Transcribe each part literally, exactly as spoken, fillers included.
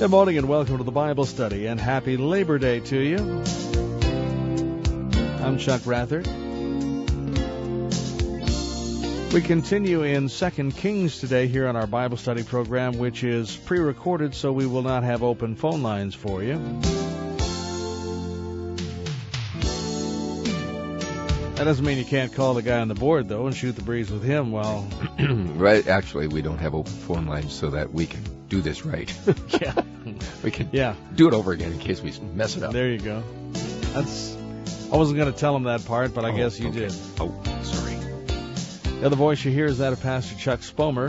Good morning and welcome to the Bible study, and happy Labor Day to you. I'm Chuck Rathert. We continue in Second Kings today here on our Bible study program, which is pre-recorded, so we will not have open phone lines for you. That doesn't mean you can't call the guy on the board, though, and shoot the breeze with him while... Right, actually, we don't have open phone lines so that we can do this right. Yeah. We can yeah. do it over again in case we mess it up. There you go. That's. I wasn't going to tell him that part, but I oh, guess you okay. did. Oh, sorry. The other voice you hear is that of Pastor Chuck Spomer.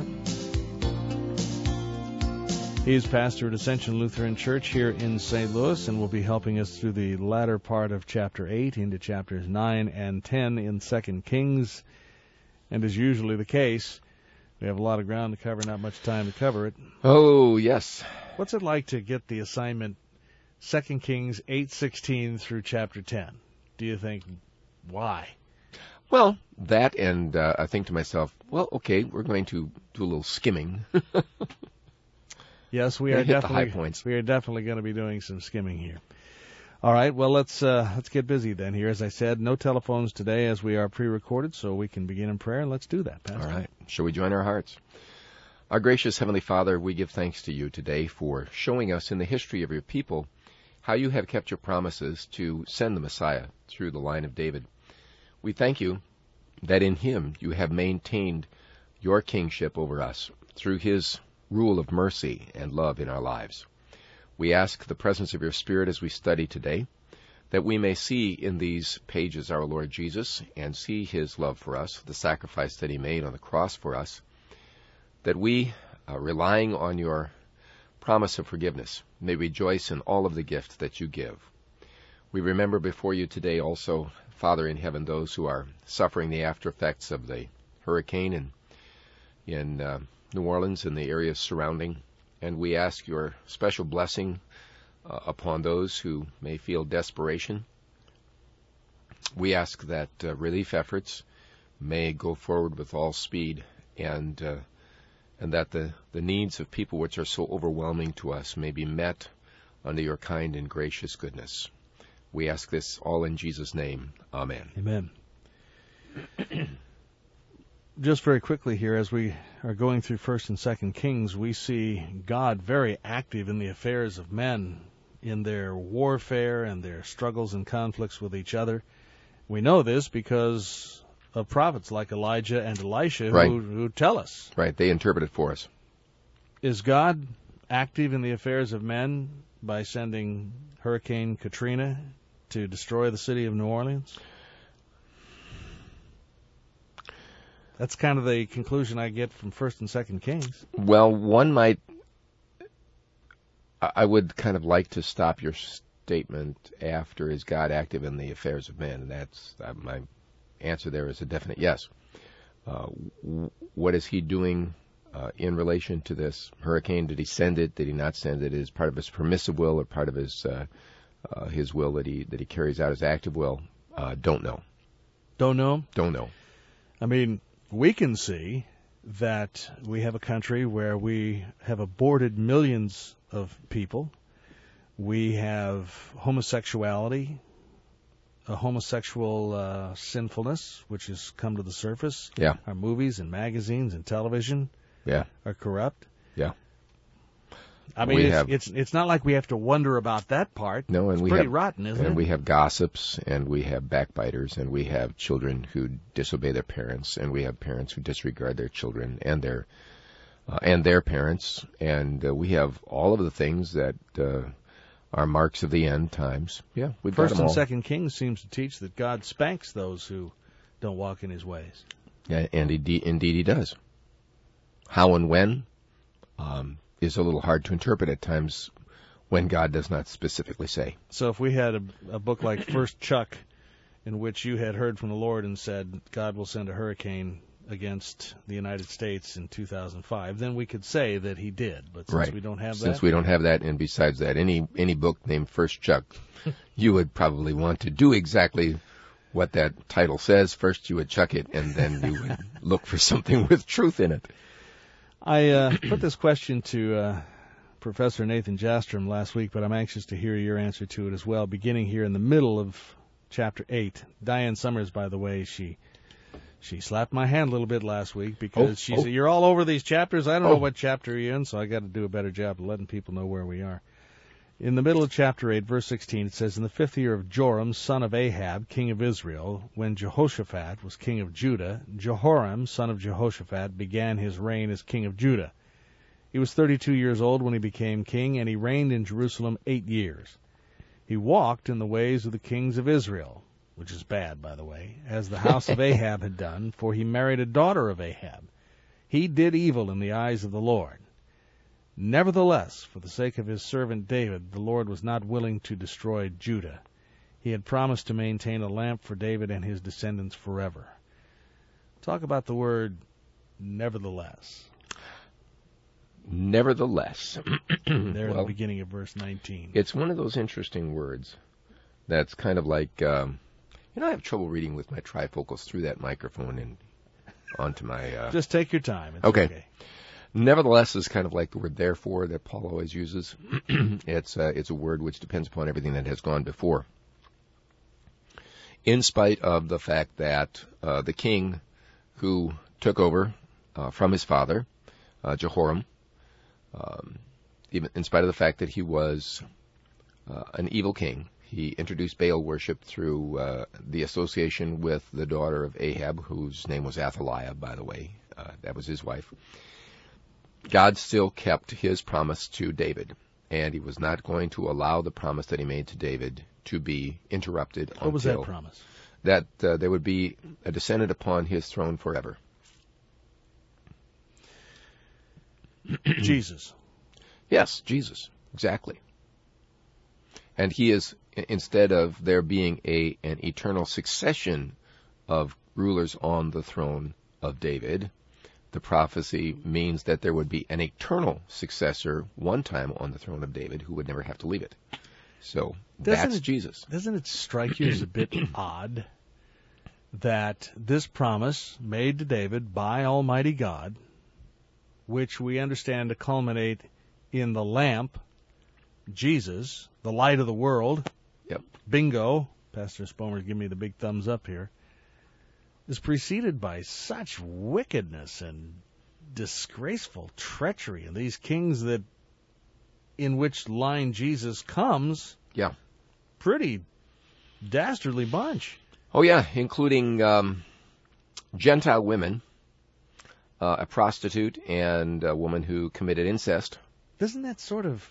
He's pastor at Ascension Lutheran Church here in Saint Louis and will be helping us through the latter part of chapter eight into chapters nine and ten in Second Kings. And as usually the case, we have a lot of ground to cover, not much time to cover it. Oh, yes. What's it like to get the assignment Second Kings eight sixteen through chapter ten? Do you think, why? Well, that, and uh, I think to myself, well, okay, we're going to do a little skimming. Yes, we are are hit definitely the high points. We are definitely going to be doing some skimming here. All right, well, let's uh, let's get busy then here. As I said, no telephones today as we are pre-recorded, so we can begin in prayer, and let's do that, Pastor. All right. Shall we join our hearts? Our gracious Heavenly Father, we give thanks to you today for showing us in the history of your people how you have kept your promises to send the Messiah through the line of David. We thank you that in him you have maintained your kingship over us through his rule of mercy and love in our lives. We ask the presence of your Spirit as we study today, that we may see in these pages our Lord Jesus and see his love for us, the sacrifice that he made on the cross for us, that we, uh, relying on your promise of forgiveness, may rejoice in all of the gift that you give. We remember before you today also, Father in heaven, those who are suffering the after effects of the hurricane in, in uh, New Orleans and the areas surrounding. And we ask your special blessing uh, upon those who may feel desperation. We ask that uh, relief efforts may go forward with all speed, and uh, and that the, the needs of people which are so overwhelming to us may be met under your kind and gracious goodness. We ask this all in Jesus' name. Amen. Amen. Just very quickly here, as we are going through First and Second Kings, we see God very active in the affairs of men, in their warfare and their struggles and conflicts with each other. We know this because of prophets like Elijah and Elisha right. who, who tell us. Right, they interpret it for us. Is God active in the affairs of men by sending Hurricane Katrina to destroy the city of New Orleans? That's kind of the conclusion I get from First and Second Kings. Well, one might... I would kind of like to stop your statement after, is God active in the affairs of men? And that's uh, my answer there is a definite yes. Uh, w- what is he doing uh, in relation to this hurricane? Did he send it? Did he not send it? Is part of his permissive will or part of his uh, uh, his will that he that he carries out as active will? Uh, don't know. Don't know? Don't know. I mean, we can see that we have a country where we have aborted millions of people. We have homosexuality, a homosexual uh, sinfulness, which has come to the surface. Yeah. Our movies and magazines and television yeah. are corrupt. Yeah. I mean, we it's, have, it's it's not like we have to wonder about that part. No, and it's we pretty have, rotten, isn't and it? And we have gossips, and we have backbiters, and we have children who disobey their parents, and we have parents who disregard their children and their uh, and their parents, and uh, we have all of the things that uh, are marks of the end times. Yeah, we've First got them and all. Second Kings seems to teach that God spanks those who don't walk in his ways. Yeah, and indeed, indeed he does. How and when um, is a little hard to interpret at times when God does not specifically say. So if we had a, a book like First Chuck, in which you had heard from the Lord and said, God will send a hurricane against the United States in two thousand five, then we could say that he did. But since right. we don't have since that... Since we don't have that, and besides that, any any book named First Chuck, you would probably want to do exactly what that title says. First you would chuck it, and then you would look for something with truth in it. I uh, put this question to uh, Professor Nathan Jastrom last week, but I'm anxious to hear your answer to it as well, beginning here in the middle of chapter eight. Diane Summers, by the way, she she slapped my hand a little bit last week because oh, she oh. said, you're all over these chapters. I don't oh. know what chapter you're in, so I got to do a better job of letting people know where we are. In the middle of chapter eight, verse sixteen, it says, in the fifth year of Joram, son of Ahab, king of Israel, when Jehoshaphat was king of Judah, Jehoram, son of Jehoshaphat, began his reign as king of Judah. He was thirty-two years old when he became king, and he reigned in Jerusalem eight years. He walked in the ways of the kings of Israel, which is bad, by the way, as the house of Ahab had done, for he married a daughter of Ahab. He did evil in the eyes of the Lord. Nevertheless, for the sake of his servant David, the Lord was not willing to destroy Judah. He had promised to maintain a lamp for David and his descendants forever. Talk about the word nevertheless. Nevertheless. There in well, the beginning of verse nineteen. It's one of those interesting words that's kind of like, um, you know, I have trouble reading with my trifocals through that microphone and onto my... Uh... Just take your time. It's okay. okay. Nevertheless is kind of like the word therefore that Paul always uses. it's, uh, it's a word which depends upon everything that has gone before. In spite of the fact that uh, the king who took over uh, from his father, uh, Jehoram, um, even in spite of the fact that he was uh, an evil king, he introduced Baal worship through uh, the association with the daughter of Ahab, whose name was Athaliah, by the way. Uh, that was his wife. God still kept his promise to David, and he was not going to allow the promise that he made to David to be interrupted. What was that promise? That uh, there would be a descendant upon his throne forever. Jesus. Yes, Jesus, exactly. And he is, instead of there being a an eternal succession of rulers on the throne of David, the prophecy means that there would be an eternal successor one time on the throne of David who would never have to leave it. So doesn't that's it, Jesus. Doesn't it strike you as a bit odd that this promise made to David by Almighty God, which we understand to culminate in the lamp, Jesus, the light of the world, yep. bingo, Pastor Spomer's giving me the big thumbs up here, is preceded by such wickedness and disgraceful treachery. And these kings that, in which line Jesus comes, yeah, pretty dastardly bunch. Oh, yeah, including um, Gentile women, uh, a prostitute, and a woman who committed incest. Doesn't that sort of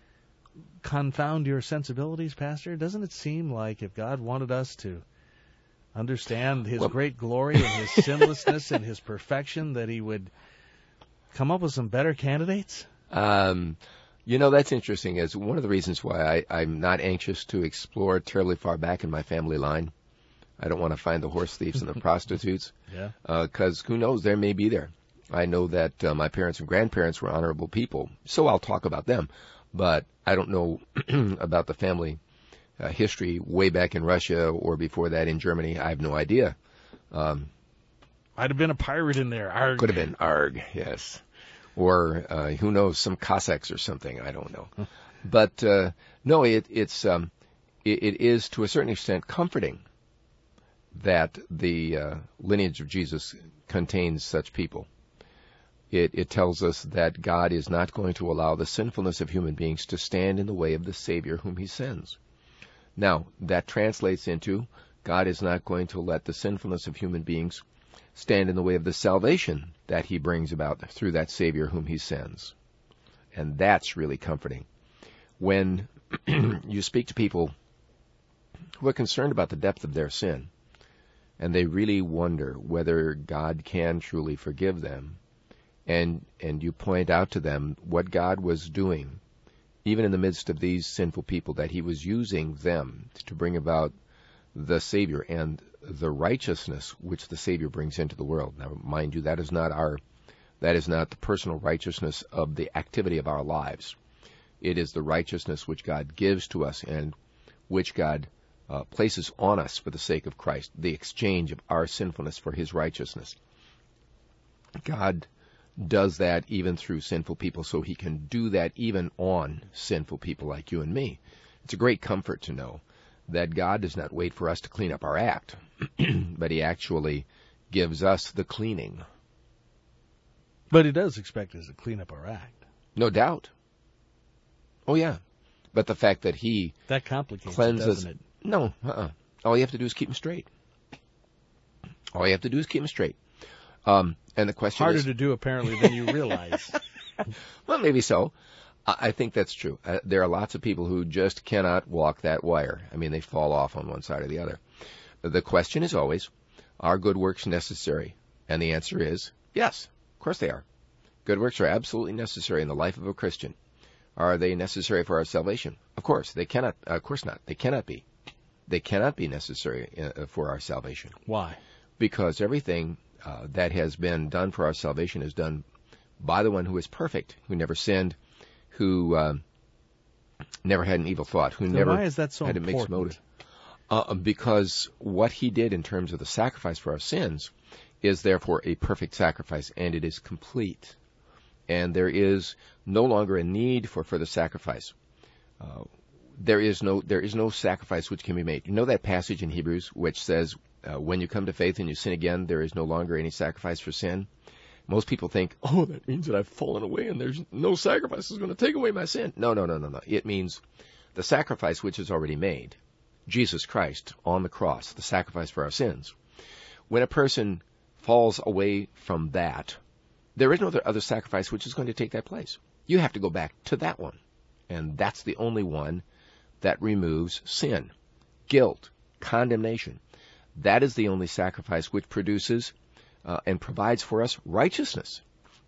confound your sensibilities, Pastor? Doesn't it seem like if God wanted us to understand his well, great glory and his sinlessness and his perfection, that he would come up with some better candidates? Um, you know, that's interesting. As one of the reasons why I, I'm not anxious to explore terribly far back in my family line. I don't want to find the horse thieves and the prostitutes. Yeah. Because uh, who knows, there may be there. I know that uh, my parents and grandparents were honorable people, so I'll talk about them. But I don't know about the family uh, history way back in Russia or before that in Germany. I have no idea. Um, Might have been a pirate in there. Arg. Could have been Arg, yes. Or uh, who knows, some Cossacks or something. I don't know. But uh, no, it, it's um, it, it is to a certain extent comforting that the uh, lineage of Jesus contains such people. It, it tells us that God is not going to allow the sinfulness of human beings to stand in the way of the Savior whom he sends. Now, that translates into God is not going to let the sinfulness of human beings stand in the way of the salvation that he brings about through that Savior whom he sends. And that's really comforting. When you speak to people who are concerned about the depth of their sin, and they really wonder whether God can truly forgive them, and and you point out to them what God was doing, even in the midst of these sinful people, that he was using them to bring about the Savior and the righteousness which the Savior brings into the world. Now, mind you, that is not our, that is not the personal righteousness of the activity of our lives. It is the righteousness which God gives to us and which God uh, places on us for the sake of Christ, the exchange of our sinfulness for his righteousness. God does that even through sinful people, so he can do that even on sinful people like you and me. It's a great comfort to know that God does not wait for us to clean up our act, but he actually gives us the cleaning. But he does expect us to clean up our act. No doubt. Oh, yeah. But the fact that he that complicates cleanses, it, doesn't it? No, uh-uh. All you have to do is keep them straight. All you have to do is keep them straight. Um, and the question Harder is... to do, apparently, than you realize. Well, maybe so. I, I think that's true. Uh, there are lots of people who just cannot walk that wire. I mean, they fall off on one side or the other. The question is always, are good works necessary? And the answer is, yes, of course they are. Good works are absolutely necessary in the life of a Christian. Are they necessary for our salvation? Of course, they cannot. Uh, of course not. They cannot be. They cannot be necessary uh, for our salvation. Why? Because everything uh, that has been done for our salvation is done by the one who is perfect, who never sinned, who uh, never had an evil thought, who so never why is that so had important? a mixed motive. Uh, because what he did in terms of the sacrifice for our sins is therefore a perfect sacrifice, and it is complete. And there is no longer a need for further sacrifice. Uh, there is no there is no sacrifice which can be made. You know that passage in Hebrews which says, uh, when you come to faith and you sin again, there is no longer any sacrifice for sin? Most people think, oh, that means that I've fallen away and there's no sacrifice that's going to take away my sin. No, no, no, no, no. It means the sacrifice which is already made, Jesus Christ on the cross, the sacrifice for our sins. When a person falls away from that, there is no other sacrifice which is going to take that place. You have to go back to that one. And that's the only one that removes sin, guilt, condemnation. That is the only sacrifice which produces uh, and provides for us righteousness.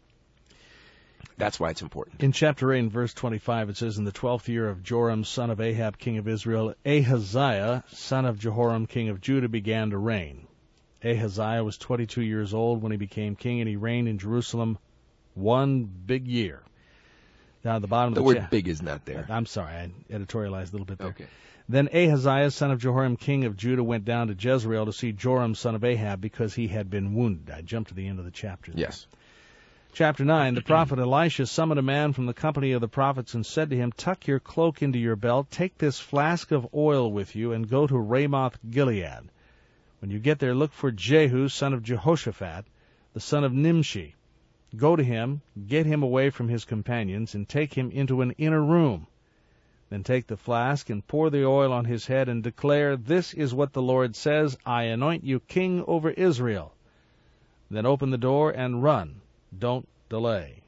That's why it's important. In chapter eight and verse twenty-five, it says, in the twelfth year of Joram, son of Ahab, king of Israel, Ahaziah, son of Jehoram, king of Judah, began to reign. Ahaziah was twenty-two years old when he became king, and he reigned in Jerusalem one big year. Down at the bottom the of the word cha- big is not there. I'm sorry, I editorialized a little bit there. Okay. Then Ahaziah, son of Jehoram, king of Judah, went down to Jezreel to see Joram, son of Ahab, because he had been wounded. I jumped to the end of the chapter there. Yes. Chapter nine, the prophet Elisha summoned a man from the company of the prophets and said to him, tuck your cloak into your belt, take this flask of oil with you, and go to Ramoth Gilead. When you get there, look for Jehu, son of Jehoshaphat, the son of Nimshi. Go to him, get him away from his companions, and take him into an inner room. Then take the flask and pour the oil on his head and declare, this is what the Lord says, I anoint you king over Israel. Then open the door and run. Don't delay.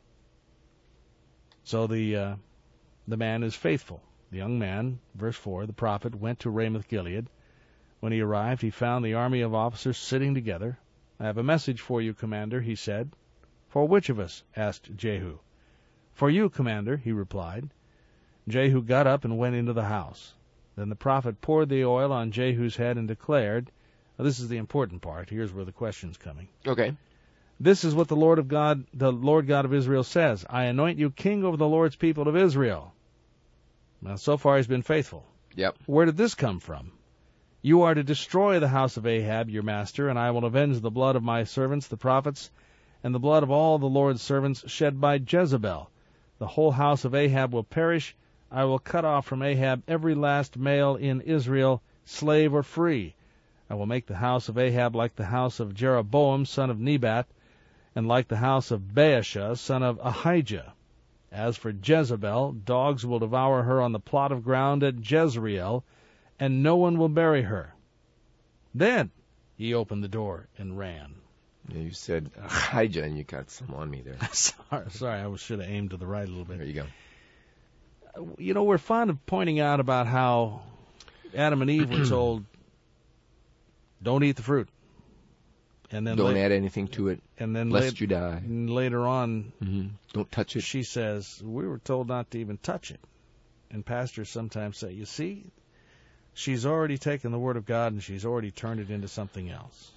So the uh, the man is faithful. The young man, verse four, the prophet, went to Ramoth Gilead. When he arrived, he found the army of officers sitting together. I have a message for you, commander, he said. For which of us? Asked Jehu. For you, commander, he replied. Jehu got up and went into the house. Then the prophet poured the oil on Jehu's head and declared, now this is the important part, here's where the question's coming. Okay. This is what the Lord of God, the Lord God of Israel says, I anoint you king over the Lord's people of Israel. Now, so far he's been faithful. Yep. Where did this come from? You are to destroy the house of Ahab, your master, and I will avenge the blood of my servants, the prophets, and the blood of all the Lord's servants shed by Jezebel. The whole house of Ahab will perish. I will cut off from Ahab every last male in Israel, slave or free. I will make the house of Ahab like the house of Jeroboam, son of Nebat, and like the house of Baasha, son of Ahijah. As for Jezebel, dogs will devour her on the plot of ground at Jezreel, and no one will bury her. Then he opened the door and ran. Yeah, you said Ahijah, and you got some on me there. sorry, sorry, I should have aimed to the right a little bit. There you go. You know, we're fond of pointing out about how Adam and Eve were told, don't eat the fruit. And then Don't la- add anything to it, and then lest late- you die. and later on, Mm-hmm. Don't touch it. she says, we were told not to even touch it. And pastors sometimes say, you see, she's already taken the Word of God and she's already turned it into something else.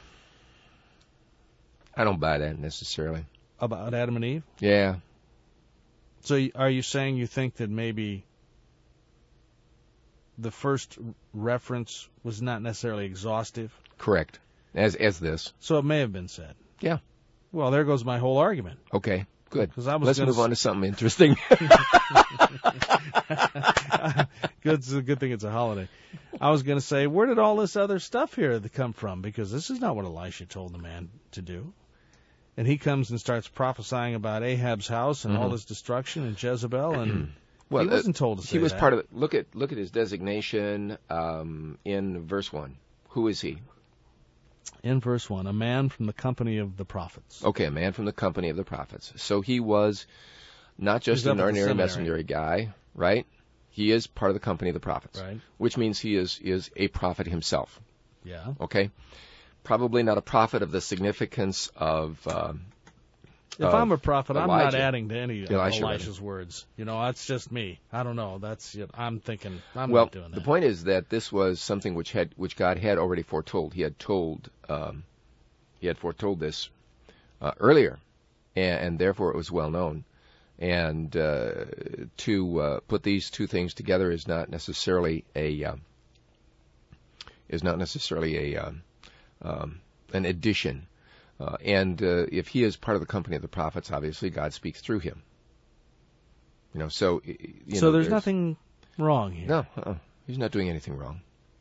I don't buy that necessarily. About Adam and Eve? Yeah. So y- are you saying you think that maybe the first reference was not necessarily exhaustive? Correct. As as this. So it may have been said. Yeah. Well, there goes my whole argument. Okay, good. 'Cause I was Let's gonna move s- on to something interesting. Good, it's a good thing it's a holiday. I was going to say, where did all this other stuff here come from? Because this is not what Elisha told the man to do. And he comes and starts prophesying about Ahab's house and Mhm. all his destruction and Jezebel, and Well, he wasn't told to say he was that. part of it. Look at look at his designation um, in verse one. Who is he? In verse one, a man from the company of the prophets. Okay, a man from the company of the prophets. So he was not just He's up an at the ordinary seminary. messenger guy, right? He is part of the company of the prophets, Right. which means he is is a prophet himself. Yeah. Okay, probably not a prophet of the significance of. Um, If of I'm a prophet, I'm not Elijah. adding to any of Elisha, Elisha's words. You know, that's just me. I don't know. That's you know, I'm thinking. I'm well, not doing that. the point is that this was something which had which God had already foretold. He had told um, he had foretold this uh, earlier, and, and therefore it was well known. And uh, to uh, put these two things together is not necessarily a uh, is not necessarily a um, um, an addition. Uh, and uh, if he is part of the company of the prophets, obviously God speaks through him. You know, so you so know, there's, nothing wrong here. No, uh-uh. He's not doing anything wrong.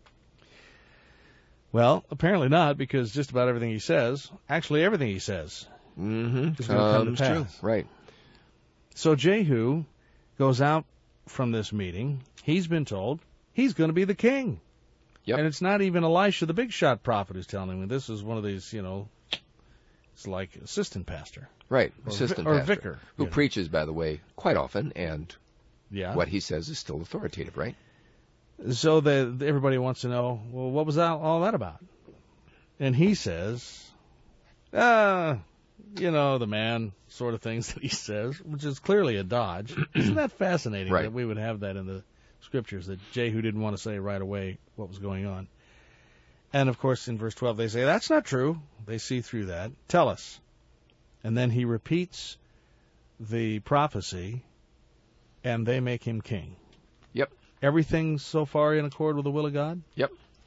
Well, apparently not, because just about everything he says, actually everything he says, Mm-hmm. is going to come Um, to it's true. pass. Right. So Jehu goes out from this meeting. He's been told he's going to be the king. Yep. And it's not even Elisha, the big shot prophet, who's telling him. This is one of these, you know, it's like assistant pastor. Right. Or, Assistant vi- or pastor. vicar. Who you know. preaches, by the way, quite often, and Yeah. what he says is still authoritative, right? So the, everybody wants to know, well, what was that, all that about? And he says, ah, you know, the man sort of things that he says, which is clearly a dodge. Isn't that fascinating Right. that we would have that in the scriptures, that Jehu didn't want to say right away what was going on? And, of course, in verse twelve, they say, that's not true. They see through that. Tell us. And then he repeats the prophecy, and they make him king. Yep. Everything so far in accord with the will of God? Yep.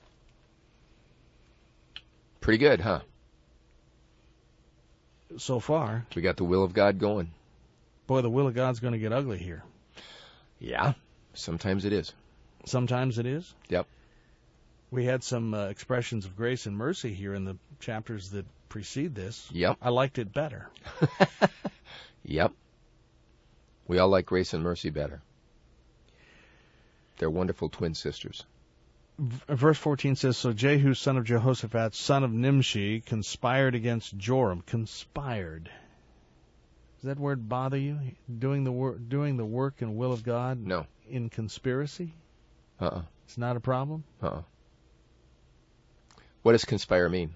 Pretty good, huh? So far. We got the will of God going. Boy, the will of God's going to get ugly here. Yeah. Sometimes it is. Sometimes it is. Yep. We had some uh, expressions of grace and mercy here in the chapters that precede this. Yep. I liked it better. Yep. We all like grace and mercy better. They're wonderful twin sisters. V- Verse fourteen says, so Jehu, son of Jehoshaphat, son of Nimshi, conspired against Joram. Conspired. Does that word bother you? Doing the, wor- doing the work and will of God No. in conspiracy? Uh-uh. It's not a problem? Uh-uh. What does conspire mean?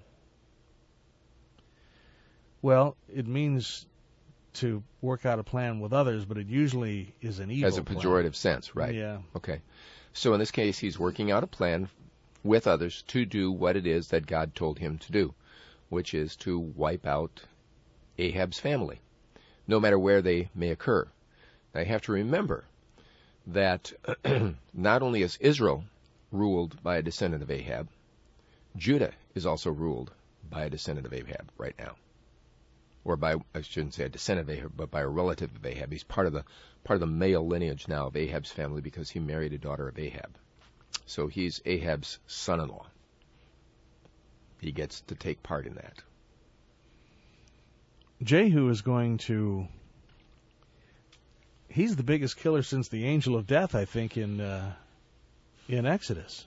Well, it means to work out a plan with others, but it usually is an evil As a plan. pejorative sense, right? Yeah. Okay. So in this case, he's working out a plan with others to do what it is that God told him to do, which is to wipe out Ahab's family, no matter where they may occur. Now, you have to remember that not only is Israel ruled by a descendant of Ahab, Judah is also ruled by a descendant of Ahab right now. Or by, I shouldn't say a descendant of Ahab, but by a relative of Ahab. He's part of the part of the male lineage now of Ahab's family because he married a daughter of Ahab. So he's Ahab's son-in-law. He gets to take part in that. Jehu is going to... He's the biggest killer since the angel of death, I think, in uh, in Exodus.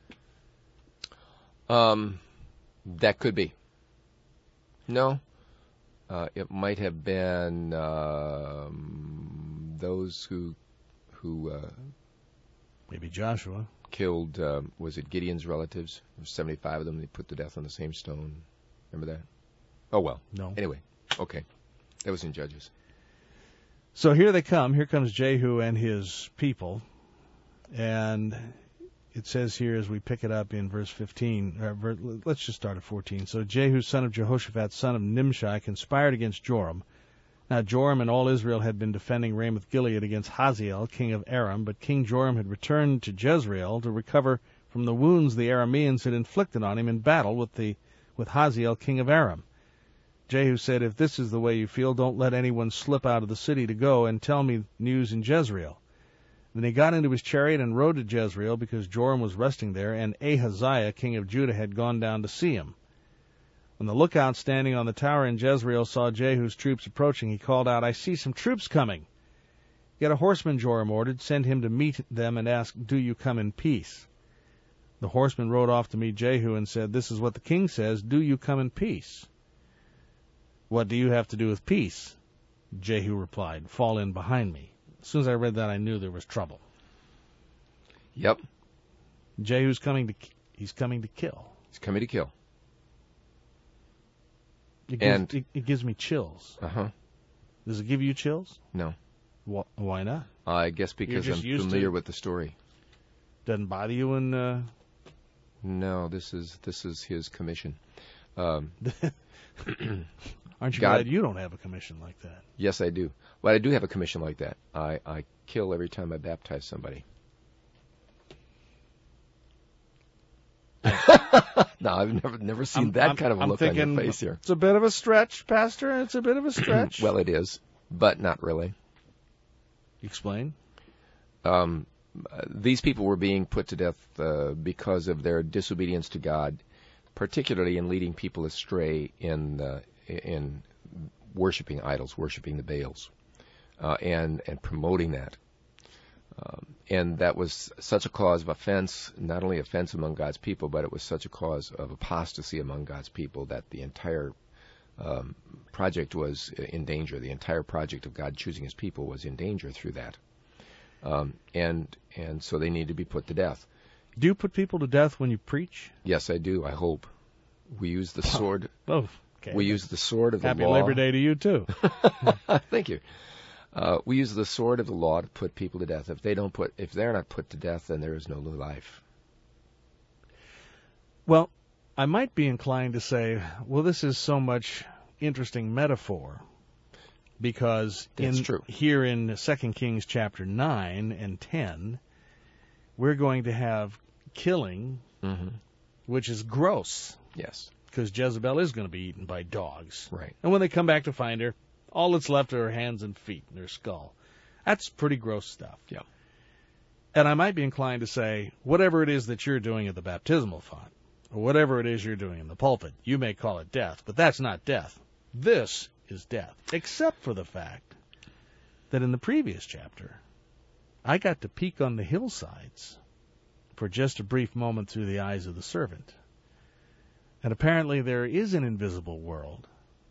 Um, that could be. No. Uh, it might have been um, those who who uh, Maybe Joshua. killed, um, was it Gideon's relatives? There were seventy-five of them. They put to death on the same stone. Remember that? Oh, well. No. Anyway, okay. That was in Judges. So here they come. Here comes Jehu and his people. And it says here as we pick it up in verse fifteen, or ver, let's just start at fourteen. So Jehu, son of Jehoshaphat, son of Nimshi, conspired against Joram. Now Joram and all Israel had been defending Ramoth Gilead against Hazael, king of Aram, but King Joram had returned to Jezreel to recover from the wounds the Arameans had inflicted on him in battle with the with Hazael, king of Aram. Jehu said, "If this is the way you feel, don't let anyone slip out of the city to go and tell me news in Jezreel." Then he got into his chariot and rode to Jezreel, because Joram was resting there, and Ahaziah, king of Judah, had gone down to see him. When the lookout standing on the tower in Jezreel saw Jehu's troops approaching, he called out, "I see some troops coming." "Get a horseman," Joram ordered. "Send him to meet them and ask, 'Do you come in peace?'" The horseman rode off to meet Jehu and said, "This is what the king says, 'Do you come in peace?'" "What do you have to do with peace?" Jehu replied, "Fall in behind me." As soon as I read that, I knew there was trouble. Yep. Jehu's coming to he's coming to kill. He's coming to kill. It gives, and it, it gives me chills. Uh-huh. Does it give you chills? No. Wh- why not? I guess because I'm familiar with the story. Doesn't bother you when... Uh... No, this is this is his commission. Um, Aren't you God, glad you don't have a commission like that? Yes, I do. Well, I do have a commission like that. I, I kill every time I baptize somebody. No, I've never never seen I'm, that I'm, kind of a I'm look thinking, on your face here. It's a bit of a stretch, Pastor. It's a bit of a stretch. Well, it is, but not really. Explain. Um, these people were being put to death uh, because of their disobedience to God, particularly in leading people astray in uh, in worshiping idols, worshiping the Baals, uh, and and promoting that. Um, and that was such a cause of offense, not only offense among God's people, but it was such a cause of apostasy among God's people that the entire um, project was in danger. The entire project of God choosing his people was in danger through that. Um, and and so they need to be put to death. Do you put people to death when you preach? Yes, I do, I hope. We use the sword. Oh, okay. We use the sword of the Happy law. Labor Day to you, too. Thank you. Uh, we use the sword of the law to put people to death. If they don't put, if they're not put to death, then there is no new life. Well, I might be inclined to say, well, this is so much interesting metaphor, because That's in true. here in Second Kings chapter nine and ten, we're going to have killing, Mm-hmm. which is gross, Yes. because Jezebel is going to be eaten by dogs. Right. And when they come back to find her, all that's left are her hands and feet and her skull. That's pretty gross stuff. Yeah. And I might be inclined to say, whatever it is that you're doing at the baptismal font, or whatever it is you're doing in the pulpit, you may call it death, but that's not death. This is death, except for the fact that in the previous chapter, I got to peek on the hillsides for just a brief moment through the eyes of the servant. And apparently there is an invisible world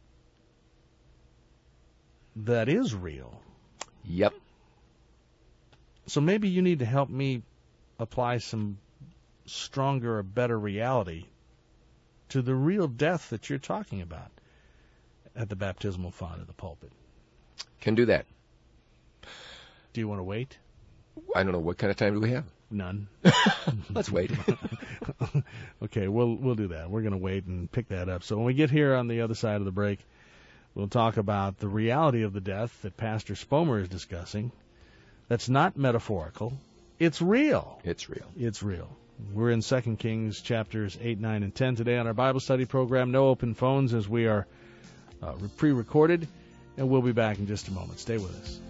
that is real. Yep. So maybe you need to help me apply some stronger or better reality to the real death that you're talking about at the baptismal font of the pulpit. Can do that. Do you want to wait? I don't know, what kind of time do we have? None. Let's wait. Okay, we'll we'll do that. We're going to wait and pick that up. So when we get here on the other side of the break, we'll talk about the reality of the death that Pastor Spomer is discussing. That's not metaphorical. It's real. It's real. It's real. We're in Second Kings chapters eight, nine, and ten today on our Bible study program. No open phones as we are uh, pre-recorded, and we'll be back in just a moment. Stay with us.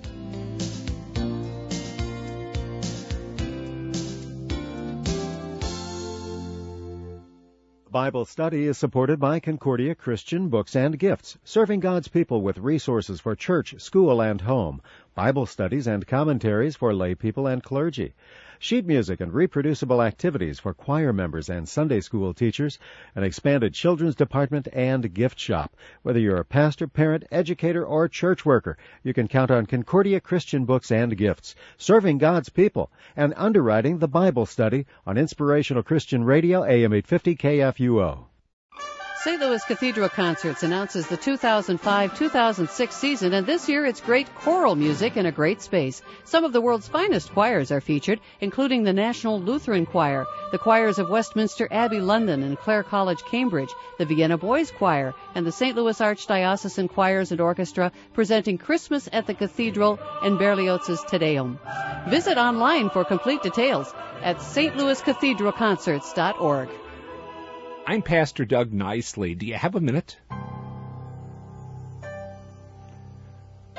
Bible study is supported by Concordia Christian Books and Gifts, serving God's people with resources for church, school, and home, Bible studies and commentaries for lay people and clergy, sheet music and reproducible activities for choir members and Sunday school teachers, an expanded children's department and gift shop. Whether you're a pastor, parent, educator, or church worker, you can count on Concordia Christian Books and Gifts, serving God's people, and underwriting the Bible study on Inspirational Christian Radio, A M eight fifty K F U O. Saint Louis Cathedral Concerts announces the two thousand five two thousand six season, and this year it's great choral music in a great space. Some of the world's finest choirs are featured, including the National Lutheran Choir, the choirs of Westminster Abbey, London, and Clare College, Cambridge, the Vienna Boys Choir, and the Saint Louis Archdiocesan Choirs and Orchestra, presenting Christmas at the Cathedral and Berlioz's Te Deum. Visit online for complete details at s t louis cathedral concerts dot org. I'm Pastor Doug Nicely. Do you have a minute?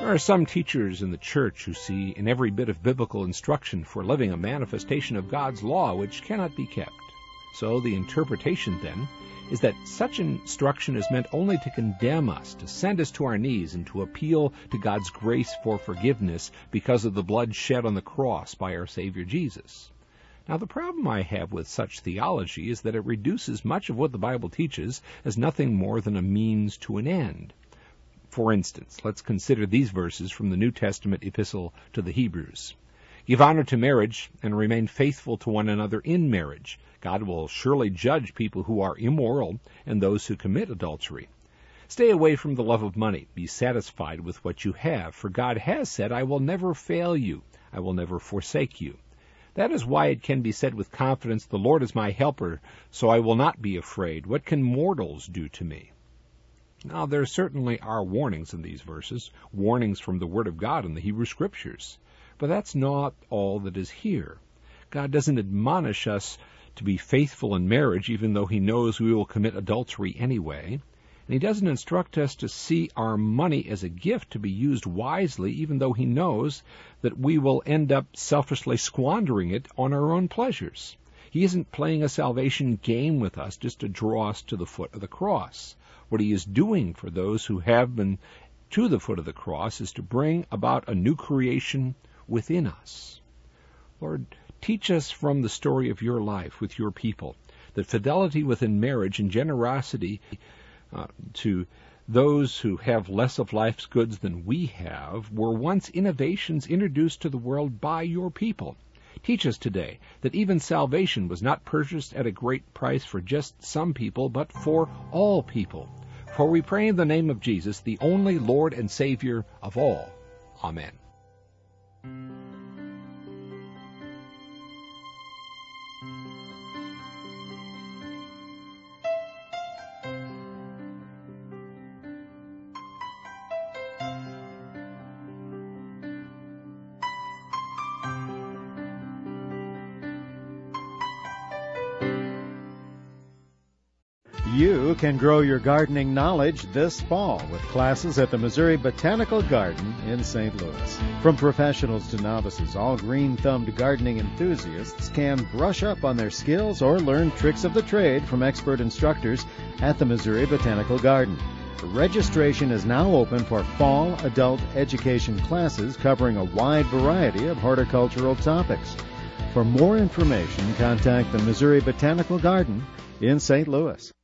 There are some teachers in the church who see in every bit of biblical instruction for living a manifestation of God's law which cannot be kept. So the interpretation, then, is that such instruction is meant only to condemn us, to send us to our knees, and to appeal to God's grace for forgiveness because of the blood shed on the cross by our Savior Jesus. Now, the problem I have with such theology is that it reduces much of what the Bible teaches as nothing more than a means to an end. For instance, let's consider these verses from the New Testament epistle to the Hebrews. Give honor to marriage and remain faithful to one another in marriage. God will surely judge people who are immoral and those who commit adultery. Stay away from the love of money. Be satisfied with what you have, for God has said, I will never fail you. I will never forsake you. That is why it can be said with confidence, the Lord is my helper, so I will not be afraid. What can mortals do to me? Now, there certainly are warnings in these verses, warnings from the Word of God in the Hebrew Scriptures. But that's not all that is here. God doesn't admonish us to be faithful in marriage, even though He knows we will commit adultery anyway. And He doesn't instruct us to see our money as a gift to be used wisely, even though He knows that we will end up selfishly squandering it on our own pleasures. He isn't playing a salvation game with us just to draw us to the foot of the cross. What He is doing for those who have been to the foot of the cross is to bring about a new creation within us. Lord, teach us from the story of your life with your people that fidelity within marriage and generosity uh, to those who have less of life's goods than we have were once innovations introduced to the world by your people. Teach us today that even salvation was not purchased at a great price for just some people, but for all people. For we pray in the name of Jesus, the only Lord and Savior of all. Amen. You can grow your gardening knowledge this fall with classes at the Missouri Botanical Garden in Saint Louis. From professionals to novices, all green-thumbed gardening enthusiasts can brush up on their skills or learn tricks of the trade from expert instructors at the Missouri Botanical Garden. Registration is now open for fall adult education classes covering a wide variety of horticultural topics. For more information, contact the Missouri Botanical Garden in Saint Louis.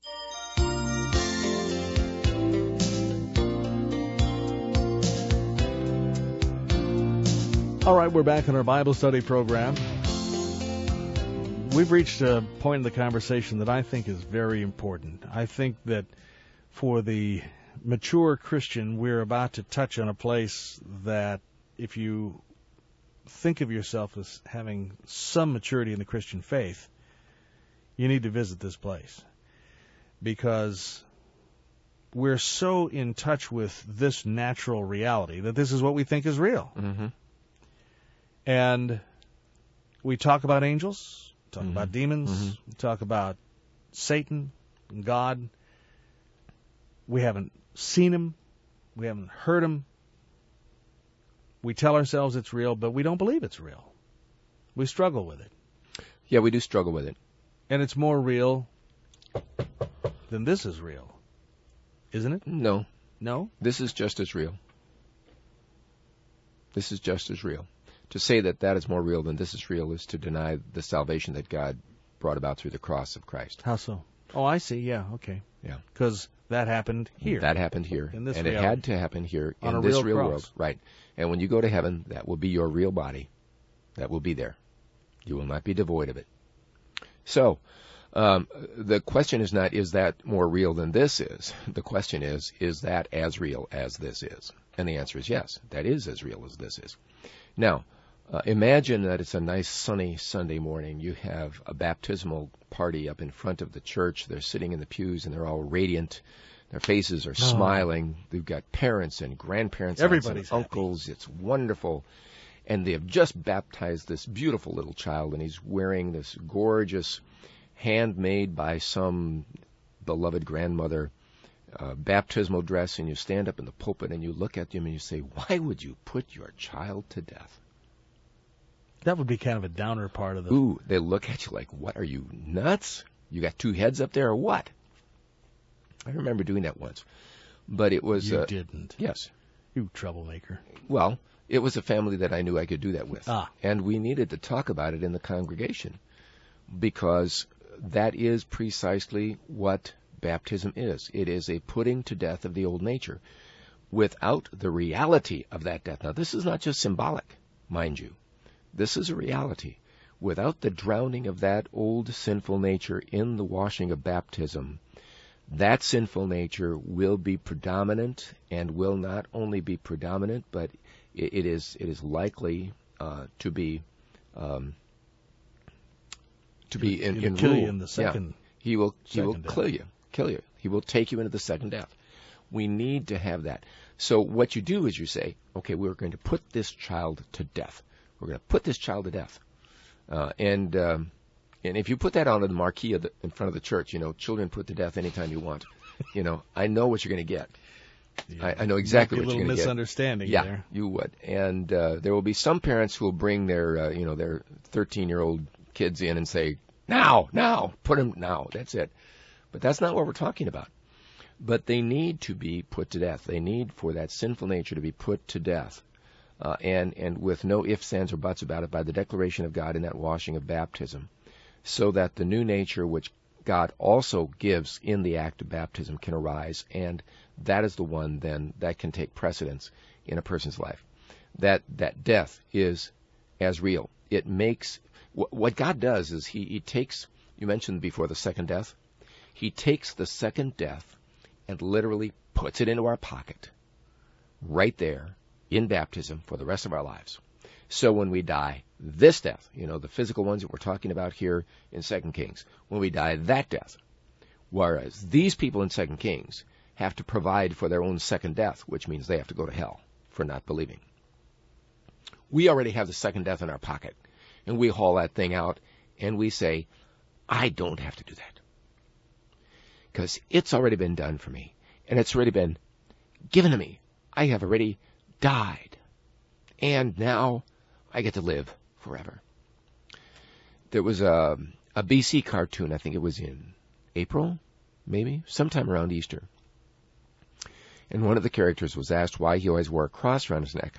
All right, we're back in our Bible study program. We've reached a point in the conversation that I think is very important. I think that for the mature Christian, we're about to touch on a place that if you think of yourself as having some maturity in the Christian faith, you need to visit this place. Because we're so in touch with this natural reality that this is what we think is real. Mm-hmm. And we talk about angels, talk mm-hmm. about demons, mm-hmm. we talk about Satan and God. We haven't seen him. We haven't heard him. We tell ourselves it's real, but we don't believe it's real. We struggle with it. Yeah, we do struggle with it. And it's more real than this is real, isn't it? No. No? This is just as real. This is just as real. To say that that is more real than this is real is to deny the salvation that God brought about through the cross of Christ. How so? Oh, I see. Yeah, okay. Yeah. Because that happened here. That happened here. In this and reality. It had to happen here On in a this real real cross. world. Right. And when you go to heaven, that will be your real body. That will be there. You will not be devoid of it. So, um, the question is not, is that more real than this is? The question is, is that as real as this is? And the answer is yes, that is as real as this is. Now, uh, imagine that it's a nice sunny Sunday morning. You have a baptismal party up in front of the church. They're sitting in the pews and they're all radiant. Their faces are Oh. smiling. They've got parents and grandparents, Everybody's aunts and uncles. It's wonderful. And they have just baptized this beautiful little child, and he's wearing this gorgeous, handmade by some beloved grandmother, uh, baptismal dress and you stand up in the pulpit and you look at them and you say, why would you put your child to death? That would be kind of a downer part of the... Ooh, they look at you like, what, are you nuts? You got two heads up there or what? I remember doing that once. But it was... You uh, didn't. Yes. You troublemaker. Well, it was a family that I knew I could do that with. Ah. And we needed to talk about it in the congregation because that is precisely what baptism is. It is a putting to death of the old nature without the reality of that death. Now, this is not just symbolic, mind you. This is a reality. Without the drowning of that old sinful nature in the washing of baptism, that sinful nature will be predominant and will not only be predominant, but it, it is it is likely uh, to be um, to be in, in kill rule. you in the second. Yeah. He will he will second death. kill you, kill you. He will take you into the second death. We need to have that. So what you do is you say, okay, we're going to put this child to death. We're going to put this child to death. Uh, and um, and if you put that on the marquee of the, in front of the church, you know, children put to death anytime you want. You know, I know what you're going to get. Yeah. I, I know exactly Might be what a you're little going to get. misunderstanding Yeah, there. you would. And uh, there will be some parents who will bring their, uh, you know, their thirteen-year-old kids in and say, now, now, put them now. That's it. But that's not what we're talking about. But they need to be put to death. They need for that sinful nature to be put to death. Uh, and, and with no ifs, ands, or buts about it, by the declaration of God in that washing of baptism, so that the new nature which God also gives in the act of baptism can arise, and that is the one then that can take precedence in a person's life. That that death is as real. It makes, wh- what God does is he, he takes, you mentioned before the second death, he takes the second death and literally puts it into our pocket, right there, in baptism for the rest of our lives. So when we die this death, you know, the physical ones that we're talking about here in Second Kings, when we die that death, whereas these people in Second Kings have to provide for their own second death, which means they have to go to hell for not believing. We already have the second death in our pocket, and we haul that thing out, and we say, I don't have to do that, because it's already been done for me, and it's already been given to me. I have already died, and now I get to live forever. There was a, a B C cartoon, I think it was in April, maybe, sometime around Easter. And one of the characters was asked why he always wore a cross around his neck.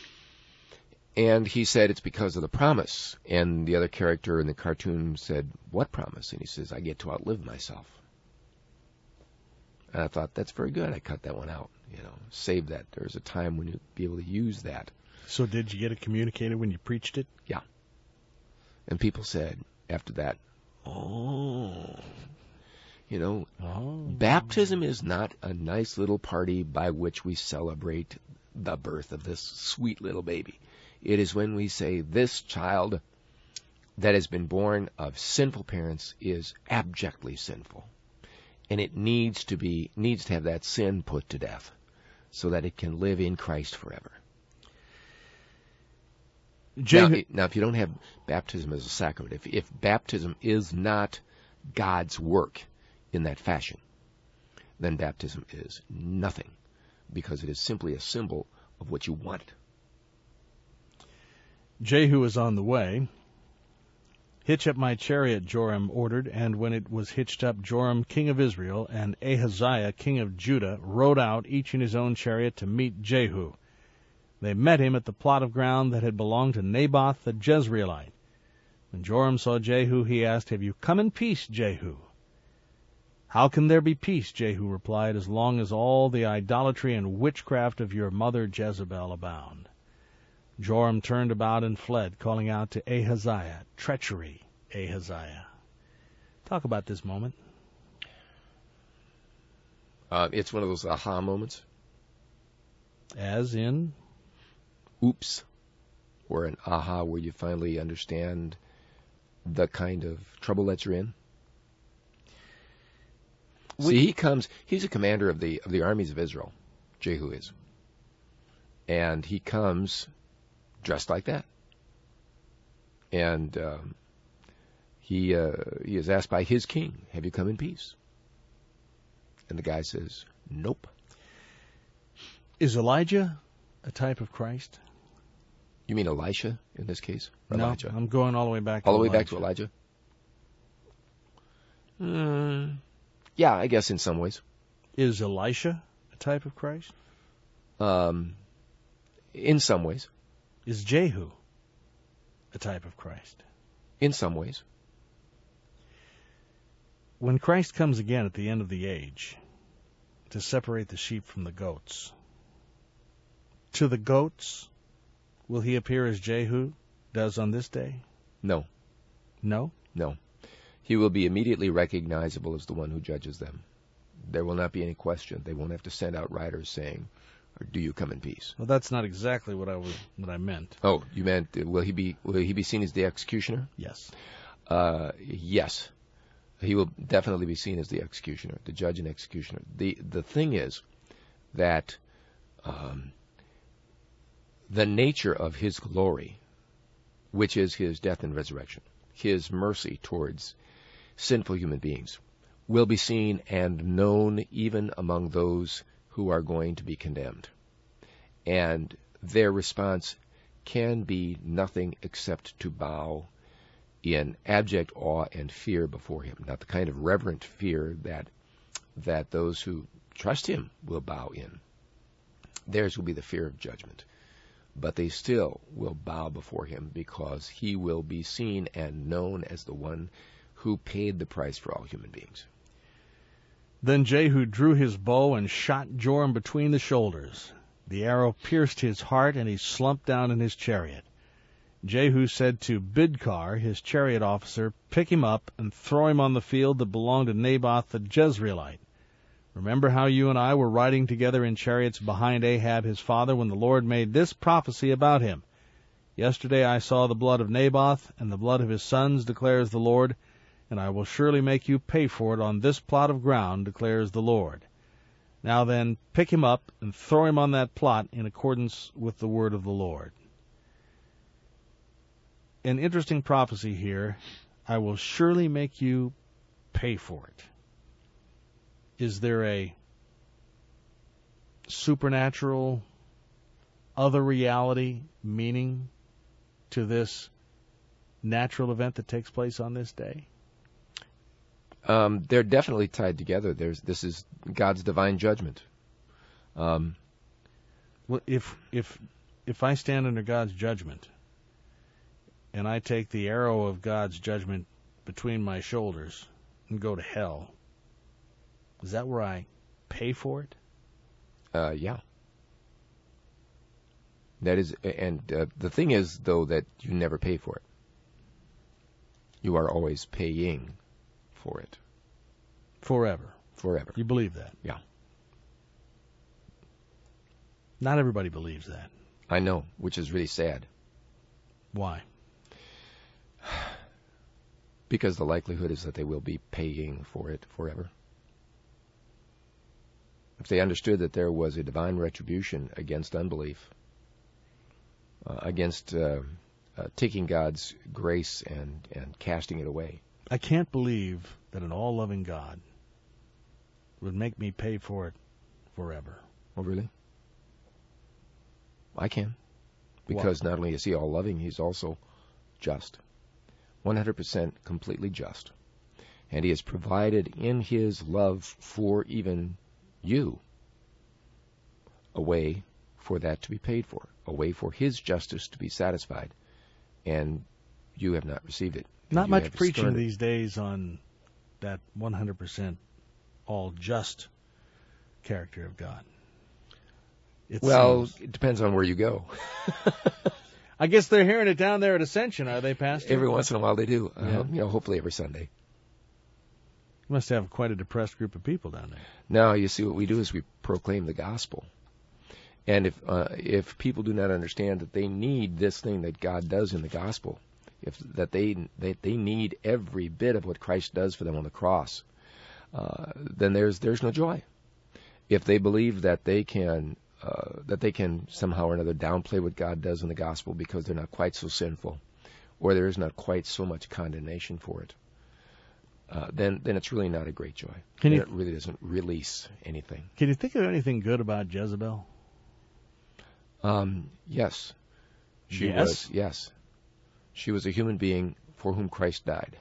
And he said it's because of the promise. And the other character in the cartoon said, what promise? And he says, I get to outlive myself. And I thought, that's very good. I cut that one out. You know, save that. There's a time when you'll be able to use that. So did you get it communicated when you preached it? Yeah. And people said after that, oh, you know, Oh. baptism is not a nice little party by which we celebrate the birth of this sweet little baby. It is when we say this child that has been born of sinful parents is abjectly sinful. And it needs to be, needs to have that sin put to death so that it can live in Christ forever. Jay, Now, now, if you don't have baptism as a sacrament, if, if baptism is not God's work in that fashion, then baptism is nothing, because it is simply a symbol of what you want it. Jehu was on the way. Hitch up my chariot, Joram ordered, and when it was hitched up, Joram, king of Israel, and Ahaziah, king of Judah, rode out, each in his own chariot, to meet Jehu. They met him at the plot of ground that had belonged to Naboth the Jezreelite. When Joram saw Jehu, he asked, Have you come in peace, Jehu? How can there be peace, Jehu replied, as long as all the idolatry and witchcraft of your mother Jezebel abound? Joram turned about and fled, calling out to Ahaziah, Treachery, Ahaziah. Talk about this moment. Uh, it's one of those aha moments. As in? Oops. Or an aha where you finally understand the kind of trouble that you're in. See, he comes, he's a commander of the of the armies of Israel, Jehu is. And he comes dressed like that. And um, he uh, he is asked by his king, have you come in peace? And the guy says, nope. Is Elijah a type of Christ? You mean Elisha in this case? Or No, Elijah? I'm going all the way back to All the way Elijah. back to Elijah? Mm, yeah, I guess in some ways. Is Elisha a type of Christ? Um, in some ways. Is Jehu a type of Christ? In some ways. When Christ comes again at the end of the age to separate the sheep from the goats, to the goats, will he appear as Jehu does on this day? No. No? No. He will be immediately recognizable as the one who judges them. There will not be any question. They won't have to send out riders saying, do you come in peace? Well, that's not exactly what I was, what I meant. Oh, you meant, uh, will he be will he be seen as the executioner? Yes. Uh, yes. He will definitely be seen as the executioner, the judge and executioner. The the thing is that um, the nature of his glory, which is his death and resurrection, his mercy towards sinful human beings, will be seen and known even among those who are going to be condemned. And their response can be nothing except to bow in abject awe and fear before him. Not the kind of reverent fear that that those who trust him will bow in. Theirs will be the fear of judgment. But they still will bow before him because he will be seen and known as the one who paid the price for all human beings. Then Jehu drew his bow and shot Joram between the shoulders. The arrow pierced his heart, and he slumped down in his chariot. Jehu said to Bidkar, his chariot officer, pick him up and throw him on the field that belonged to Naboth the Jezreelite. Remember how you and I were riding together in chariots behind Ahab his father when the Lord made this prophecy about him. Yesterday I saw the blood of Naboth and the blood of his sons, declares the Lord, and I will surely make you pay for it on this plot of ground, declares the Lord. Now then, pick him up and throw him on that plot in accordance with the word of the Lord. An interesting prophecy here. I will surely make you pay for it. Is there a supernatural, other reality meaning to this natural event that takes place on this day? Um, they're definitely tied together. There's this is God's divine judgment. Um, well, if if if I stand under God's judgment, and I take the arrow of God's judgment between my shoulders and go to hell, is that where I pay for it? Uh, yeah. That is, and uh, the thing is, though, that you never pay for it. You are always paying for it. Forever. Forever. You believe that? Yeah. Not everybody believes that. I know, which is really sad. Why? Because the likelihood is that they will be paying for it forever. If they understood that there was a divine retribution against unbelief, uh, against uh, uh, taking God's grace and, and casting it away. I can't believe that an all-loving God would make me pay for it forever. Oh, really? I can. Because Why? not only is he all-loving, he's also just. one hundred percent completely just. And he has provided in his love for even you a way for that to be paid for, a way for his justice to be satisfied, and you have not received it. Not You much have preaching spurned it. these days on that one hundred percent all just character of God. It Well, seems. it depends on where you go. I guess they're hearing it down there at Ascension, are they, Pastor? Every once in a while they do. Uh, Yeah. You know, hopefully every Sunday. You must have quite a depressed group of people down there. Now, you see, what we do is we proclaim the gospel. And if uh, if people do not understand that they need this thing that God does in the gospel, if that they that they need every bit of what Christ does for them on the cross, uh, then there's there's no joy. If they believe that they can uh, that they can somehow or another downplay what God does in the gospel because they're not quite so sinful, or there is not quite so much condemnation for it, uh, then then it's really not a great joy. Can Then you- it really doesn't release anything. Can you think of anything good about Jezebel? Um, yes. She Yes? was, yes. She was a human being for whom Christ died.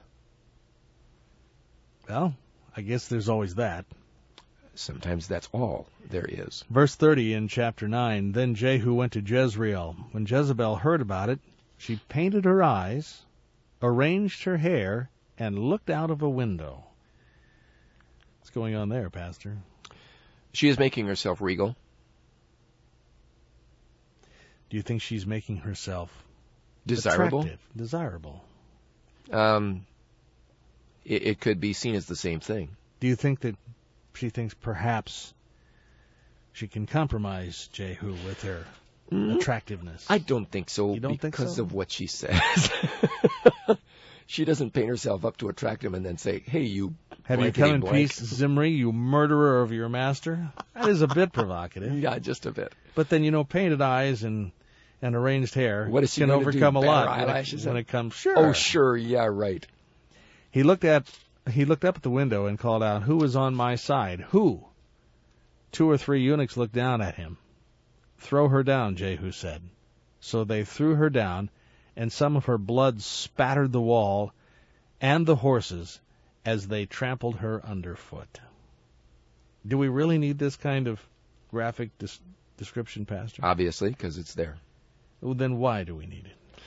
Well, I guess there's always that. Sometimes that's all there is. Verse thirty in chapter nine, Then Jehu went to Jezreel. When Jezebel heard about it, she painted her eyes, arranged her hair, and looked out of a window. What's going on there, Pastor? She is making herself regal. Do you think she's making herself Desirable. attractive, desirable? Um, it, it could be seen as the same thing. Do you think that she thinks perhaps she can compromise Jehu with her Mm, attractiveness? I don't think so. You don't think because so? of what she says. She doesn't paint herself up to attract him and then say, "Hey, you." Have you blankety come in blank." peace, Zimri, you murderer of your master? That is a bit provocative. Yeah, just a bit. But then, you know, painted eyes and and arranged hair What is she can gonna do, overcome a bare lot when it, eyelashes when and- it comes. Sure. Oh, sure. Yeah, right. He looked at he looked up at the window and called out, "Who is on my side? Who?" Two or three eunuchs looked down at him. "Throw her down," Jehu said. So they threw her down, and some of her blood spattered the wall and the horses as they trampled her underfoot. Do we really need this kind of graphic dis- description, Pastor? Obviously, because it's there. Well, then why do we need it?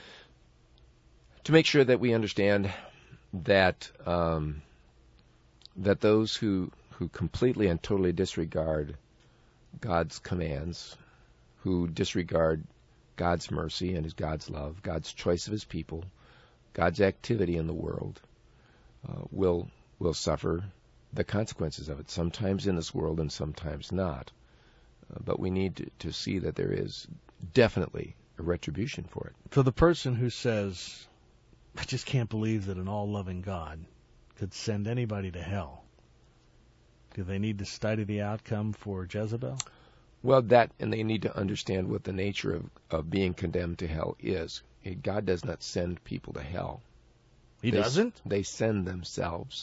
To make sure that we understand that um, that those who who completely and totally disregard God's commands, who disregard God's mercy and His God's love, God's choice of His people, God's activity in the world, uh, will will suffer the consequences of it. Sometimes in this world and sometimes not. Uh, but we need to, to see that there is definitely a retribution for it. For the person who says, "I just can't believe that an all-loving God could send anybody to hell," do they need to study the outcome for Jezebel? Well, that, and they need to understand what the nature of, of being condemned to hell is. God does not send people to hell. He They- doesn't? They send themselves.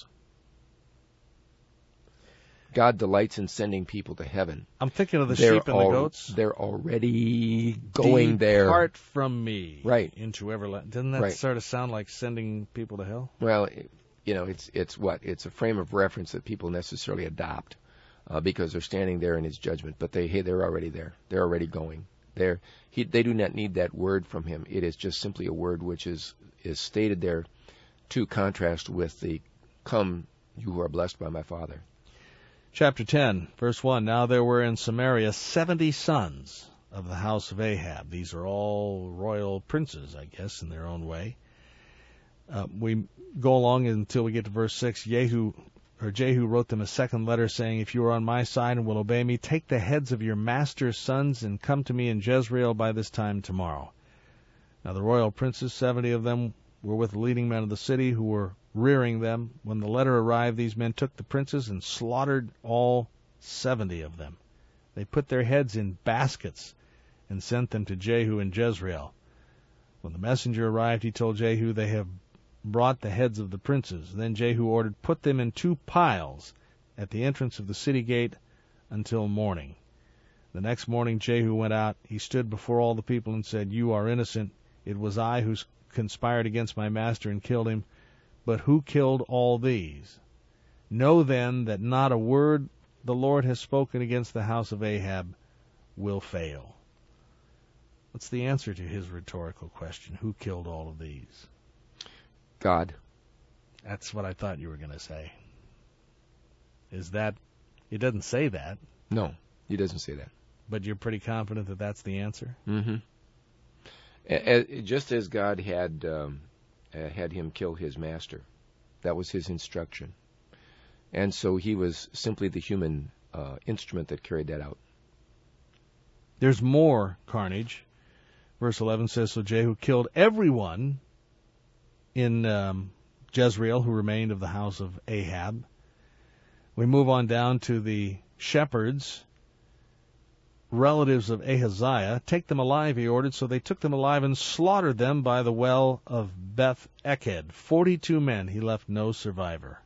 God delights in sending people to heaven. I'm thinking of the They're sheep and al- the goats. They're already going there. Depart from me. Right. Into everlasting. Doesn't that Right. sort of sound like sending people to hell? Well, it- you know, it's it's what? It's a frame of reference that people necessarily adopt uh, because they're standing there in His judgment. But they, hey, they're already there. They're already going. They're, he, they do not need that word from Him. It is just simply a word which is, is stated there to contrast with the, "Come, you who are blessed by my Father." Chapter ten, verse one. Now there were in Samaria seventy sons of the house of Ahab. These are all royal princes, I guess, in their own way. Uh, we go along until we get to verse six. Jehu, or Jehu wrote them a second letter saying, "If you are on my side and will obey me, take the heads of your master's sons and come to me in Jezreel by this time tomorrow." Now the royal princes, seventy of them, were with the leading men of the city who were rearing them. When the letter arrived, these men took the princes and slaughtered all seventy of them. They put their heads in baskets and sent them to Jehu in Jezreel. When the messenger arrived, he told Jehu, "They have brought the heads of the princes." Then Jehu ordered, "Put them in two piles at the entrance of the city gate until morning." The next morning Jehu went out. He stood before all the people and said, "You are innocent. It was I who conspired against my master and killed him. But who killed all these? Know then that not a word the Lord has spoken against the house of Ahab will fail." What's the answer to his rhetorical question? Who killed all of these? God. That's what I thought you were going to say. Is that, it doesn't say that, No, He doesn't say that. but you're pretty confident that that's the answer? Mm-hmm. A- a- just as God had um, uh, had him kill his master, that was His instruction, and so he was simply the human uh, instrument that carried that out. There's more carnage. Verse eleven says, "So Jehu killed everyone in um, Jezreel who remained of the house of Ahab." We move on down to the shepherds. relatives of Ahaziah. Take them alive, he ordered. So they took them alive and slaughtered them by the well of Beth Eked. Forty-two men. He left no survivor.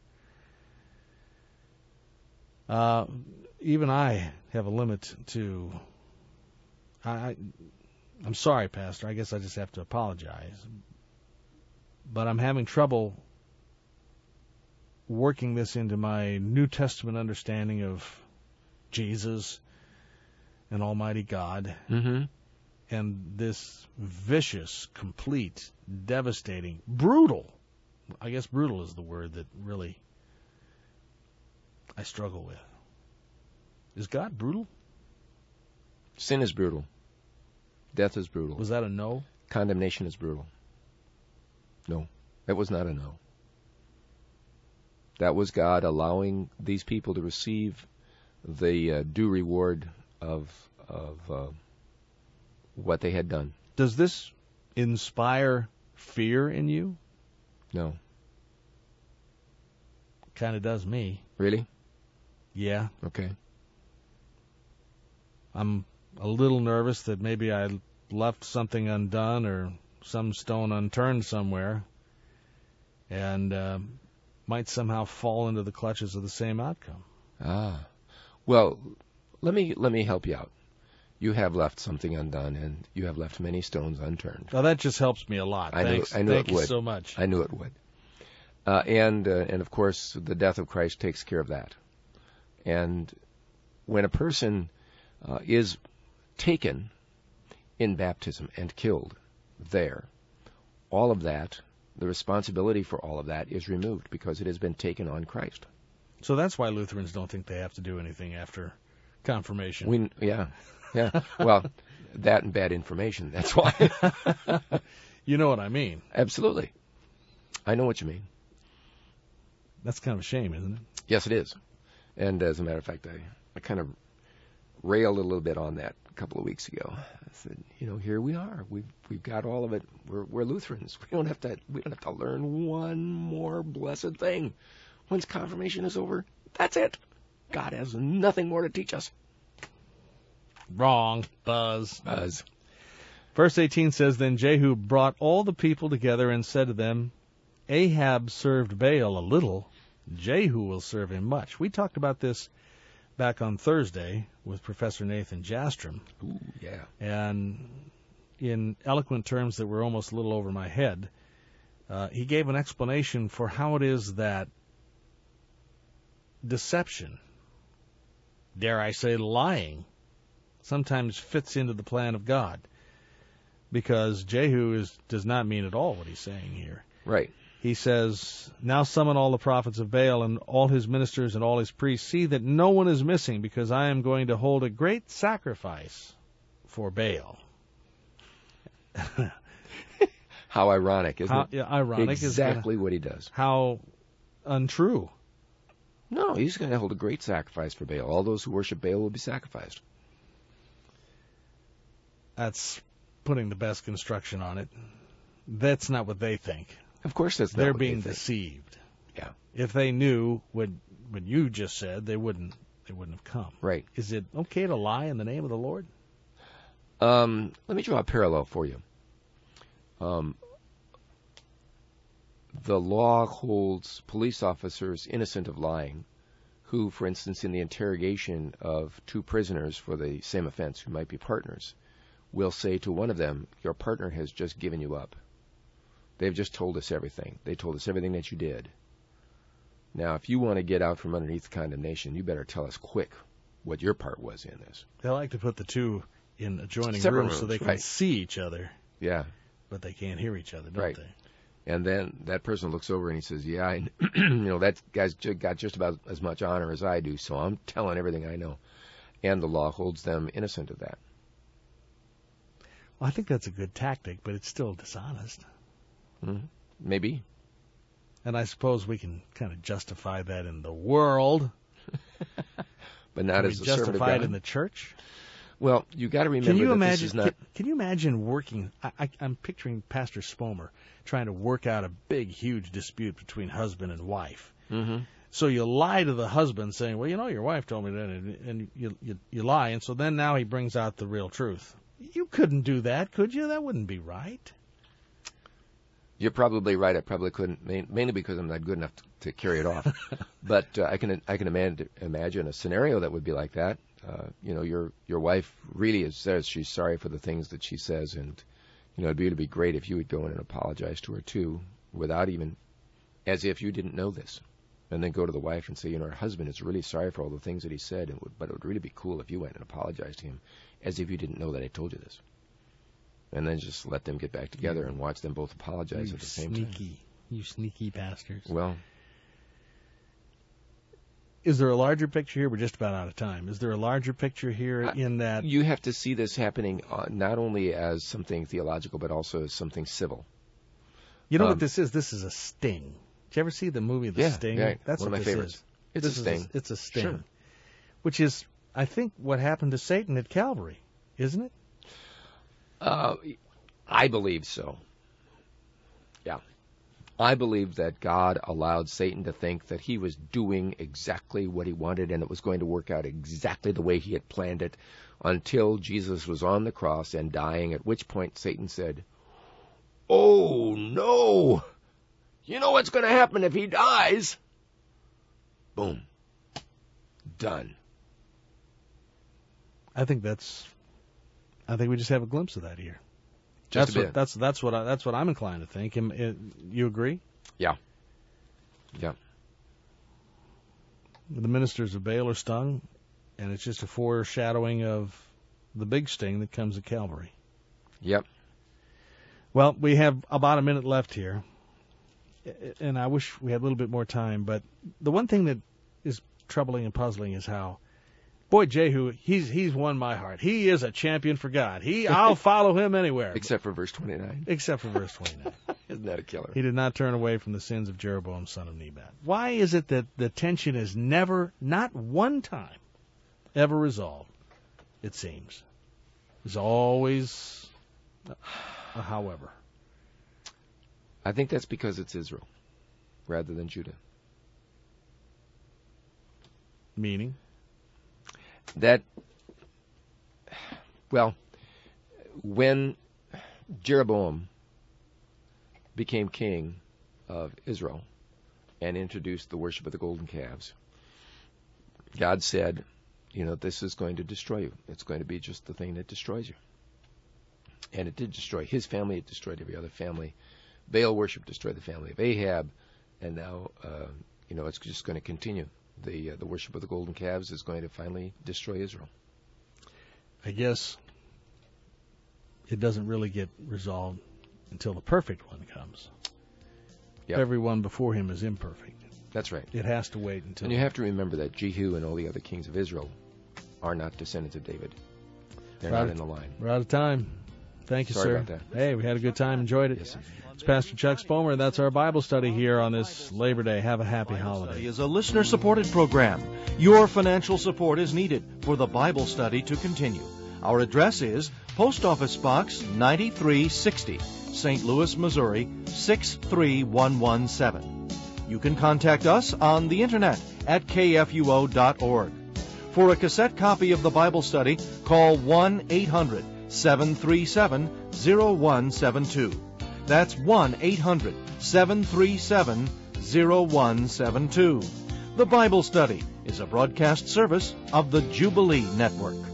Uh, even I have a limit to... I, I'm sorry, Pastor. I guess I just have to apologize. But I'm having trouble working this into my New Testament understanding of Jesus and Almighty God, Mm-hmm. and this vicious, complete, devastating, brutal, I guess brutal is the word that really I struggle with. Is God brutal? Sin is brutal. Death is brutal. Was that a no? Condemnation is brutal. No, that was not a no. That was God allowing these people to receive the uh, due reward of of uh, what they had done. Does this inspire fear in you? No. Kind of does me. Really? Yeah. Okay. I'm a little nervous that maybe I left something undone or some stone unturned somewhere, and uh, might somehow fall into the clutches of the same outcome. Ah. Well, let me let me help you out. You have left something undone, and you have left many stones unturned. Well, that just helps me a lot. I knew, Thanks. I knew Thank it you would. so much. I knew it would. Uh, and uh, and of course, the death of Christ takes care of that. And when a person uh, is taken in baptism and killed there, all of that, the responsibility for all of that is removed because it has been taken on Christ. So that's why Lutherans don't think they have to do anything after confirmation. We, yeah, yeah. Well, that and bad information, that's why. You know what I mean. Absolutely. I know what you mean. That's kind of a shame, isn't it? Yes, it is. And as a matter of fact, I, I kind of railed a little bit on that a couple of weeks ago. I said, you know, here we are. We've we've got all of it. We're we're Lutherans. We don't have to we don't have to learn one more blessed thing. Once confirmation is over, that's it. God has nothing more to teach us. Wrong. Buzz. Buzz. Verse eighteen says, Then Jehu brought all the people together and said to them, Ahab served Baal a little, Jehu will serve him much. We talked about this back on Thursday with Professor Nathan Jastrom. Ooh, yeah. And in eloquent terms that were almost a little over my head, uh, he gave an explanation for how it is that deception, dare I say lying, sometimes fits into the plan of God. Because Jehu is, does not mean at all what he's saying here. Right. He says, Now summon all the prophets of Baal and all his ministers and all his priests. See that no one is missing, because I am going to hold a great sacrifice for Baal. How ironic, isn't How, it? yeah, ironic. Exactly is gonna, what he does. How untrue. No, he's going to hold a great sacrifice for Baal. All those who worship Baal will be sacrificed. That's putting the best construction on it. That's not what they think. Of course that's not They're what being they think. deceived. Yeah. If they knew what what you just said, they wouldn't they wouldn't have come. Right. Is it okay to lie in the name of the Lord? Um, let me draw a parallel for you. Um, the law holds police officers innocent of lying who, for instance, in the interrogation of two prisoners for the same offense who might be partners, will say to one of them, your partner has just given you up. They've just told us everything. They told us everything that you did. Now, if you want to get out from underneath condemnation, you better tell us quick what your part was in this. They like to put the two in adjoining Separate rooms so rooms, they can right. see each other, Yeah. but they can't hear each other, don't Right. they? And then that person looks over and he says, yeah, I, you know, that guy's ju- got just about as much honor as I do, so I'm telling everything I know. And the law holds them innocent of that. Well, I think that's a good tactic, but it's still dishonest. Mm-hmm. Maybe. And I suppose we can kind of justify that in the world. But not Can as we a servant of justify it God. in the church? Well, you got to remember Can you that imagine? this is not... Can, can you imagine working? I, I, I'm picturing Pastor Spomer trying to work out a big, huge dispute between husband and wife. Mm-hmm. So you lie to the husband saying, well, you know, your wife told me that, and, and you, you you lie. And so then now he brings out the real truth. You couldn't do that, could you? That wouldn't be right. You're probably right. I probably couldn't, mainly because I'm not good enough to, to carry it off. But uh, I can I can imagine, imagine a scenario that would be like that. Uh, you know, your your wife really is, says she's sorry for the things that she says, and you know, it'd really be great if you would go in and apologize to her too, without even, as if you didn't know this, and then go to the wife and say, you know, her husband is really sorry for all the things that he said, and would, but it would really be cool if you went and apologized to him, as if you didn't know that I told you this. And then just let them get back together and watch them both apologize you at the same sneaky, time. You sneaky pastors. Well, is there a larger picture here? We're just about out of time. Is there a larger picture here uh, in that? You have to see this happening uh, not only as something theological, but also as something civil. You know um, what this is? This is a sting. Did you ever see the movie The yeah, Sting? Yeah, That's one what of my this favorites. is. It's this a sting. Is a, it's a sting. Sure. Which is, I think, what happened to Satan at Calvary, isn't it? Uh, I believe so. Yeah. I believe that God allowed Satan to think that he was doing exactly what he wanted and it was going to work out exactly the way he had planned it until Jesus was on the cross and dying, at which point Satan said, "Oh, no! You know what's going to happen if he dies?" Boom. Done. I think that's, I think we just have a glimpse of that here. Just that's a bit. what that's that's what I, that's what I'm inclined to think. Am, uh, you agree? Yeah. Yeah. The ministers of Baal are stung, and it's just a foreshadowing of the big sting that comes at Calvary. Yep. Well, we have about a minute left here, and I wish we had a little bit more time. But the one thing that is troubling and puzzling is how, boy, Jehu, he's he's won my heart. He is a champion for God. He, I'll follow him anywhere. Except for verse twenty-nine. Except for verse twenty-nine. Isn't that a killer? He did not turn away from the sins of Jeroboam, son of Nebat. Why is it that the tension is never, not one time, ever resolved? It seems. There's always a however. I think that's because it's Israel rather than Judah. Meaning? That, well, when Jeroboam became king of Israel and introduced the worship of the golden calves, God said, you know, this is going to destroy you. It's going to be just the thing that destroys you. And it did destroy his family. It destroyed every other family. Baal worship destroyed the family of Ahab. And now, uh, you know, it's just going to continue. The uh, the worship of the golden calves is going to finally destroy Israel. I guess it doesn't really get resolved until the perfect one comes. Yep. Everyone before him is imperfect. That's right. It has to wait until... And you have to remember that Jehu and all the other kings of Israel are not descendants of David. They're Right. not in the line. We're out of time. Thank you, Sorry sir. about that. Hey, we had a good time. Enjoyed it. Yes, sir. It's Pastor Chuck Spomer. That's our Bible study here on this Labor Day. Have a happy Bible holiday. Study is a listener-supported program. Your financial support is needed for the Bible study to continue. Our address is Post Office Box ninety-three sixty, Saint Louis, Missouri six three one one seven. You can contact us on the internet at k f u o dot org. For a cassette copy of the Bible study, call one eight hundred seven three seven zero one seven two. That's one eight hundred seven three seven zero one seven two. The Bible Study is a broadcast service of the Jubilee Network.